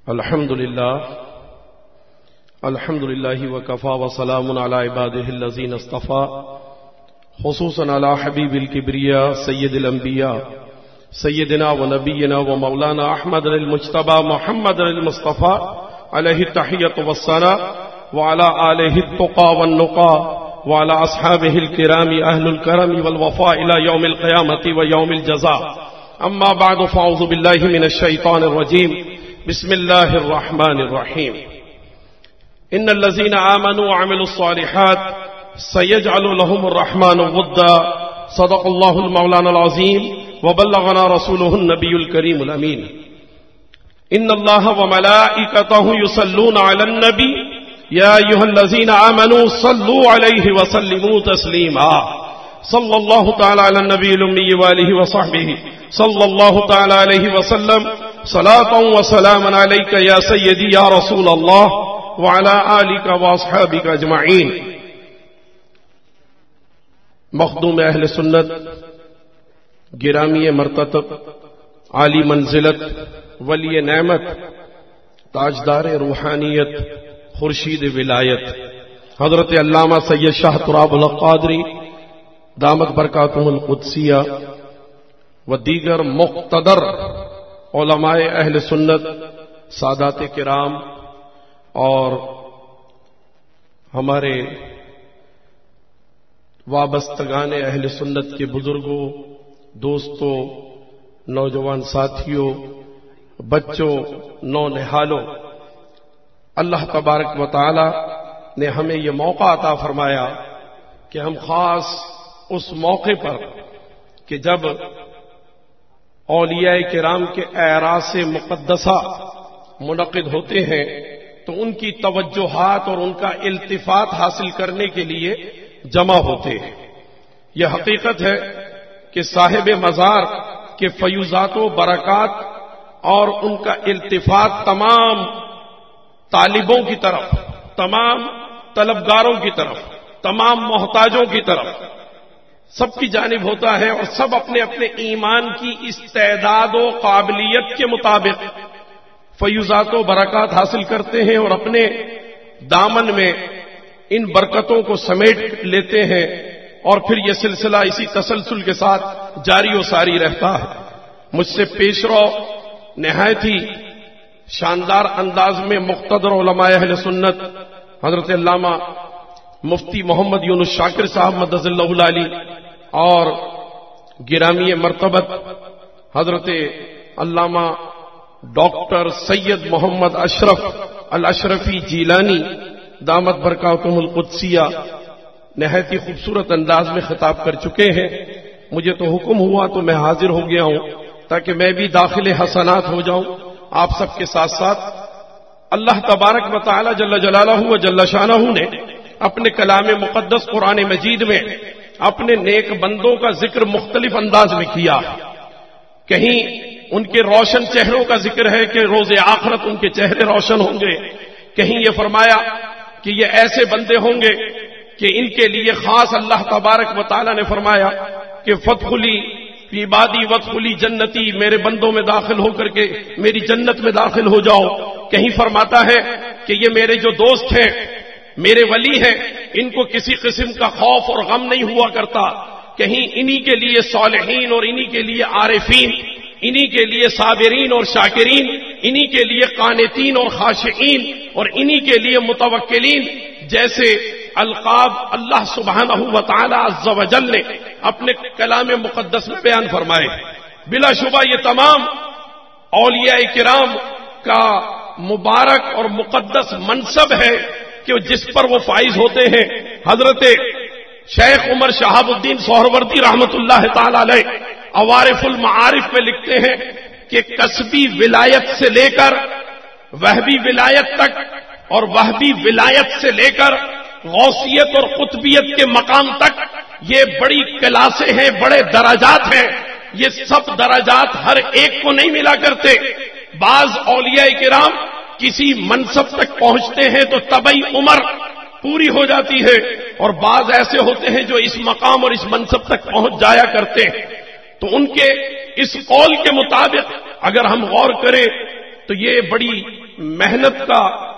الحمد لله وكفى وسلام على عباده الذين اصطفى خصوصا على حبيب الكبرياء سيد الأنبياء سيدنا ونبينا ومولانا أحمد المجتبى محمد المصطفى عليه التحية والثناء وعلى آله التقى والنقى وعلى أصحابه الكرام أهل الكرم والوفاء إلى يوم القيامة ويوم الجزاء. أما بعد فأعوذ بالله من الشيطان الرجيم. بسم الله الرحمن الرحيم. إن الذين آمنوا وعملوا الصالحات سيجعل لهم الرحمن ودا. صدق الله المولانا العظيم وبلغنا رسوله النبي الكريم الأمين. إن الله وملائكته يصلون على النبي يا أيها الذين آمنوا صلوا عليه وسلموا تسليما. صلى الله تعالى على النبي الأمي وآله وصحبه صلى الله تعالى عليه وسلم صلاة وسلاما عليك يا سيدي يا رسول الله وعلى آلك وأصحابك أجمعين. مخدوم اہل سنت، گرامی مرتبہ، عالی منزلت، ولی نعمت، تاجدار روحانیت، خورشید ولایت حضرت علامہ سید شاہ تراب القادری دامت برکاتہ القدسیہ و دیگر مقتدر علماء اہل سنت، سادات کرام اور ہمارے وابستگان اہل سنت کے بزرگوں، دوستوں، نوجوان ساتھیوں، بچوں، نونہالوں، اللہ تبارک و تعالی نے ہمیں یہ موقع عطا فرمایا کہ ہم خاص اس موقع پر کہ جب اولیاء کرام کے اعراس مقدسہ منعقد ہوتے ہیں تو ان کی توجہات اور ان کا التفات حاصل کرنے کے لیے جمع ہوتے ہیں. یہ حقیقت ہے کہ صاحب مزار کے فیوزات و برکات اور ان کا التفات تمام طالبوں کی طرف، تمام طلبگاروں کی طرف، تمام محتاجوں کی طرف، سب کی جانب ہوتا ہے اور سب اپنے اپنے ایمان کی استعداد و قابلیت کے مطابق فیوزات و برکات حاصل کرتے ہیں اور اپنے دامن میں ان برکتوں کو سمیٹ لیتے ہیں اور پھر یہ سلسلہ اسی تسلسل کے ساتھ جاری و ساری رہتا ہے. مجھ سے پیشرو نہایت ہی شاندار انداز میں مقتدر علماء اہل سنت حضرت علامہ مفتی محمد یونس شاکر صاحب مدظ اللہ العلی اور گرامی مرتبت حضرت علامہ ڈاکٹر سید محمد اشرف الاشرفی جیلانی دامت برکاتہم القدسیہ نہایت ہی خوبصورت انداز میں خطاب کر چکے ہیں. مجھے تو حکم ہوا تو میں حاضر ہو گیا ہوں تاکہ میں بھی داخل حسنات ہو جاؤں آپ سب کے ساتھ ساتھ. اللہ تبارک و تعالی جل جلالہ و جل شانہ نے اپنے کلام مقدس قرآن مجید میں اپنے نیک بندوں کا ذکر مختلف انداز میں کیا. کہیں ان کے روشن چہروں کا ذکر ہے کہ روز آخرت ان کے چہرے روشن ہوں گے. کہیں یہ فرمایا کہ یہ ایسے بندے ہوں گے کہ ان کے لیے خاص اللہ تبارک و تعالی نے فرمایا کہ فادخلی فی عبادی وادخلی جنتی، میرے بندوں میں داخل ہو کر کے میری جنت میں داخل ہو جاؤ. کہیں فرماتا ہے کہ یہ میرے جو دوست ہیں، میرے ولی ہیں، ان کو کسی قسم کا خوف اور غم نہیں ہوا کرتا. کہیں انہی کے لیے صالحین اور انہی کے لیے عارفین، انہی کے لیے صابرین اور شاکرین، انہی کے لیے قانتین اور خاشعین اور انہی کے لیے متوکلین جیسے القاب اللہ سبحانہ و تعالی عز و جل نے اپنے کلام مقدس میں بیان فرمائے. بلا شبہ یہ تمام اولیاء کرام کا مبارک اور مقدس منصب ہے کہ جس پر وہ فائز ہوتے ہیں. حضرت شیخ عمر شہاب الدین سہروردی رحمت اللہ تعالی علیہ عوارف المعارف میں لکھتے ہیں کہ کسبی ولایت سے لے کر وہبی ولایت تک اور وہبی ولایت سے لے کر غوثیت اور قطبیت کے مقام تک یہ بڑی کلاسیں ہیں، بڑے درجات ہیں. یہ سب درجات ہر ایک کو نہیں ملا کرتے. بعض اولیاء کرام کسی منصب تک پہنچتے ہیں تو طبعی عمر پوری ہو جاتی ہے اور بعض ایسے ہوتے ہیں جو اس مقام اور اس منصب تک پہنچ جایا کرتے ہیں. تو ان کے اس قول کے مطابق اگر ہم غور کریں تو یہ بڑی محنت کا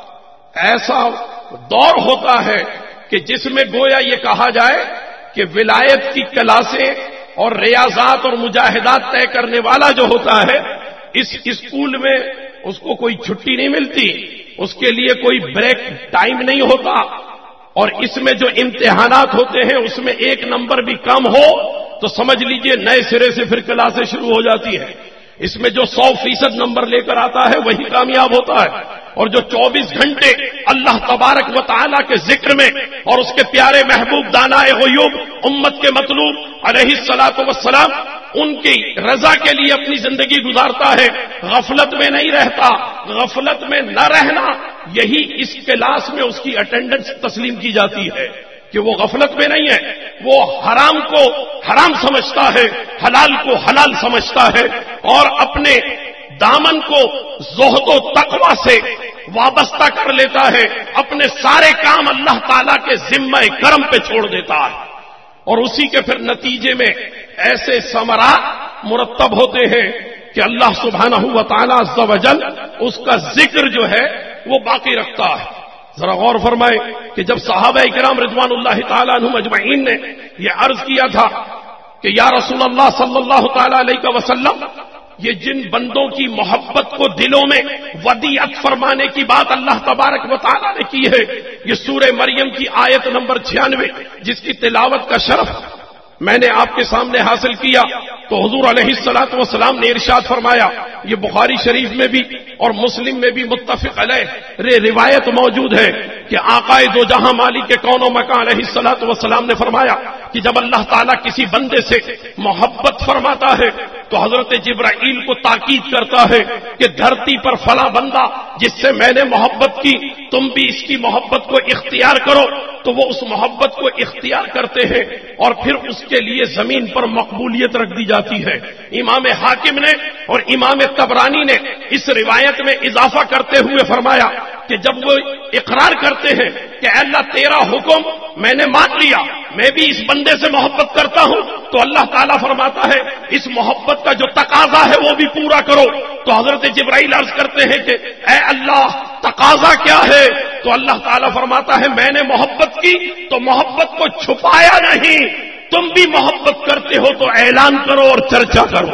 ایسا دور ہوتا ہے کہ جس میں گویا یہ کہا جائے کہ ولایت کی کلاسیں اور ریاضات اور مجاہدات طے کرنے والا جو ہوتا ہے، اس اسکول میں اس کو کوئی چھٹی نہیں ملتی، اس کے لیے کوئی بریک ٹائم نہیں ہوتا، اور اس میں جو امتحانات ہوتے ہیں اس میں ایک نمبر بھی کم ہو تو سمجھ لیجئے نئے سرے سے پھر کلاسیں شروع ہو جاتی ہیں۔ اس میں جو 100% نمبر لے کر آتا ہے وہی کامیاب ہوتا ہے، اور جو 24 گھنٹے اللہ تبارک و تعالیٰ کے ذکر میں اور اس کے پیارے محبوب دانائے غیوب امت کے مطلوب علیہ الصلوۃ والسلام ان کی رضا کے لیے اپنی زندگی گزارتا ہے، غفلت میں نہیں رہتا۔ غفلت میں نہ رہنا، یہی اس کلاس میں اس کی اٹینڈنس تسلیم کی جاتی ہے کہ وہ غفلت میں نہیں ہے، وہ حرام کو حرام سمجھتا ہے، حلال کو حلال سمجھتا ہے، اور اپنے دامن کو زہد و تقوی سے وابستہ کر لیتا ہے، اپنے سارے کام اللہ تعالیٰ کے ذمہ کرم پہ چھوڑ دیتا ہے، اور اسی کے پھر نتیجے میں ایسے ثمرات مرتب ہوتے ہیں کہ اللہ سبحانہ و تعالیٰ عز و جل اس کا ذکر جو ہے وہ باقی رکھتا ہے۔ ذرا غور فرمائے کہ جب صحابہ کرام رضوان اللہ تعالیٰ عنہم اجمعین نے یہ عرض کیا تھا کہ یا رسول اللہ صلی اللہ تعالیٰ علیہ وسلم، یہ جن بندوں کی محبت کو دلوں میں ودیعت فرمانے کی بات اللہ تبارک و تعالیٰ نے کی ہے، یہ سورہ مریم کی آیت نمبر 96 جس کی تلاوت کا شرف میں نے آپ کے سامنے حاصل کیا، تو حضور علیہ الصلوۃ والسلام نے ارشاد فرمایا، یہ بخاری شریف میں بھی اور مسلم میں بھی متفق علیہ روایت موجود ہے کہ آقائے دو جہاں مالک کون و مکان علیہ الصلوۃ والسلام نے فرمایا کہ جب اللہ تعالیٰ کسی بندے سے محبت فرماتا ہے تو حضرت جبرائیل کو تاکید کرتا ہے کہ دھرتی پر فلاں بندہ جس سے میں نے محبت کی، تم بھی اس کی محبت کو اختیار کرو، تو وہ اس محبت کو اختیار کرتے ہیں اور پھر اس کے لیے زمین پر مقبولیت رکھ دی جاتی ہے۔ امام حاکم نے اور امام طبرانی نے اس روایت میں اضافہ کرتے ہوئے فرمایا کہ جب وہ اقرار کرتے ہیں کہ اے اللہ تیرا حکم میں نے مان لیا، میں بھی اس بندے سے محبت کرتا ہوں، تو اللہ تعالیٰ فرماتا ہے اس محبت کا جو تقاضا ہے وہ بھی پورا کرو۔ تو حضرت جبرائیل عرض کرتے ہیں کہ اے اللہ تقاضا کیا ہے؟ تو اللہ تعالیٰ فرماتا ہے میں نے محبت کی تو محبت کو چھپایا نہیں، تم بھی محبت کرتے ہو تو اعلان کرو اور چرچا کرو۔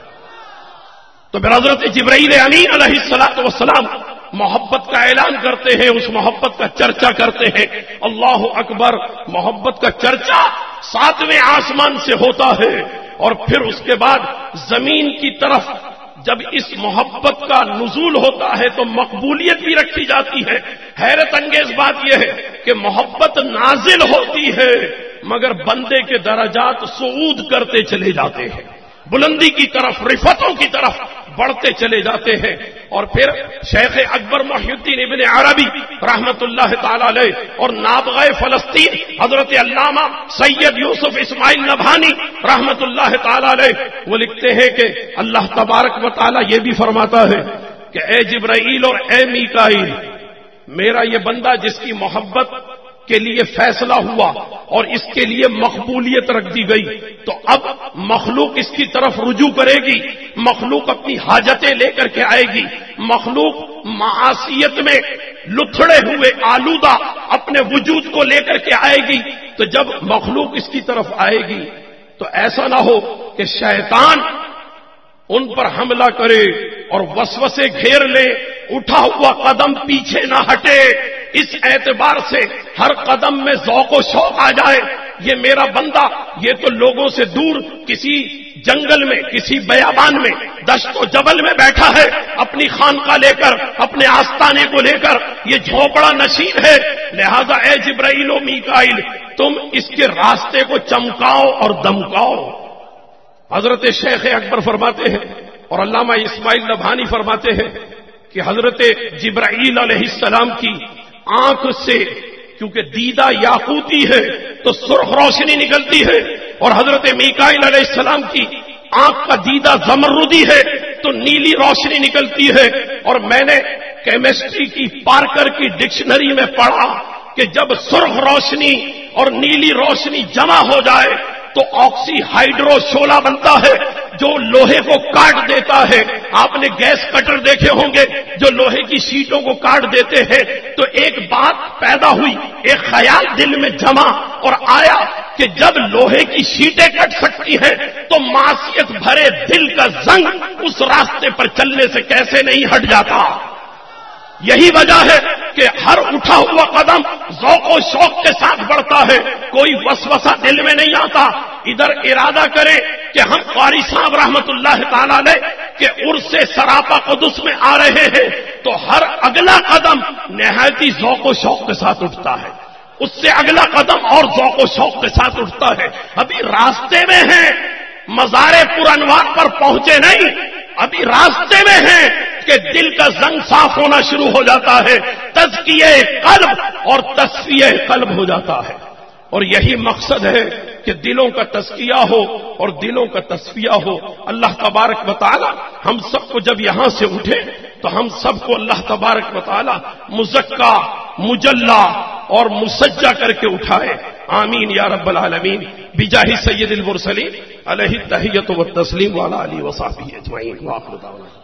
تو پھر حضرت جبرائیل امین علیہ الصلوۃ والسلام محبت کا اعلان کرتے ہیں، اس محبت کا چرچا کرتے ہیں۔ اللہ اکبر، محبت کا چرچا 7ویں آسمان سے ہوتا ہے، اور پھر اس کے بعد زمین کی طرف جب اس محبت کا نزول ہوتا ہے تو مقبولیت بھی رکھی جاتی ہے۔ حیرت انگیز بات یہ ہے کہ محبت نازل ہوتی ہے مگر بندے کے درجات صعود کرتے چلے جاتے ہیں، بلندی کی طرف، رفعتوں کی طرف بڑھتے چلے جاتے ہیں۔ اور پھر شیخ اکبر محی الدین ابن عربی رحمت اللہ تعالی علیہ اور نابغہ فلسطین حضرت علامہ سید یوسف اسماعیل نبھانی رحمت اللہ تعالی علیہ وہ لکھتے ہیں کہ اللہ تبارک و تعالی یہ بھی فرماتا ہے کہ اے جبرائیل اور اے میکائیل، میرا یہ بندہ جس کی محبت کے لیے فیصلہ ہوا اور اس کے لیے مقبولیت رکھ دی گئی، تو اب مخلوق اس کی طرف رجوع کرے گی، مخلوق اپنی حاجتیں لے کر کے آئے گی، مخلوق معاصیت میں لتھڑے ہوئے آلودہ اپنے وجود کو لے کر کے آئے گی۔ تو جب مخلوق اس کی طرف آئے گی تو ایسا نہ ہو کہ شیطان ان پر حملہ کرے اور وسوسے گھیر لے، اٹھا ہوا قدم پیچھے نہ ہٹے، اس اعتبار سے ہر قدم میں ذوق و شوق آ جائے، یہ میرا بندہ یہ تو لوگوں سے دور کسی جنگل میں، کسی بیابان میں، دشت و جبل میں بیٹھا ہے، اپنی خانقاہ لے کر، اپنے آستانے کو لے کر، یہ جھونپڑا نشین ہے، لہذا اے جبرائیل و میکائیل تم اس کے راستے کو چمکاؤ اور دمکاؤ۔ حضرت شیخ اکبر فرماتے ہیں اور علامہ اسماعیل نبھانی فرماتے ہیں کہ حضرت جبرائیل علیہ السلام کی آنکھ سے کیونکہ دیدہ یاقوتی ہے تو سرخ روشنی نکلتی ہے، اور حضرت میکائیل علیہ السلام کی آنکھ کا دیدہ زمردی ہے تو نیلی روشنی نکلتی ہے۔ اور میں نے کیمسٹری کی پارکر کی ڈکشنری میں پڑھا کہ جب سرخ روشنی اور نیلی روشنی جمع ہو جائے تو آکسی ہائیڈرو شعلہ بنتا ہے، جو لوہے کو کاٹ دیتا ہے. آپ نے گیس کٹر دیکھے ہوں گے جو لوہے کی شیٹوں کو کاٹ دیتے ہیں. تو ایک بات پیدا ہوئی, ایک خیال دل میں جما اور آیا کہ جب لوہے کی شیٹیں کٹ سکتی ہیں تو معصیت بھرے دل کا زنگ اس راستے پر چلنے سے کیسے نہیں ہٹ جاتا. یہی وجہ ہے کہ ہر اٹھا ہوا قدم ذوق و شوق کے ساتھ بڑھتا ہے, کوئی وسوسہ دل میں نہیں آتا. ادھر ارادہ کرے کہ ہم قاری صاحب رحمت اللہ تعالی علیہ کہ عرس سراپا قدس میں آ رہے ہیں تو ہر اگلا قدم نہایت ہی ذوق و شوق کے ساتھ اٹھتا ہے, اس سے اگلا قدم اور ذوق و شوق کے ساتھ اٹھتا ہے. ابھی راستے میں ہیں, مزار پرانوار پر پہنچے نہیں, ابھی راستے میں ہیں کہ دل کا زنگ صاف ہونا شروع ہو جاتا ہے, تزکیہ قلب اور تصفیہ قلب ہو جاتا ہے. اور یہی مقصد ہے کہ دلوں کا تزکیہ ہو اور دلوں کا تصفیہ ہو. اللہ تبارک و تعالی ہم سب کو جب یہاں سے اٹھے تو ہم سب کو اللہ تبارک و تعالی مزکا, مجلا اور مسجہ کر کے اٹھائے. آمین یا رب العالمین. بجاہ سید المرسلین علیہ التحیۃ والتسلیم وعلی آلہ وصحبہ اجمعین. وآخر دعوانا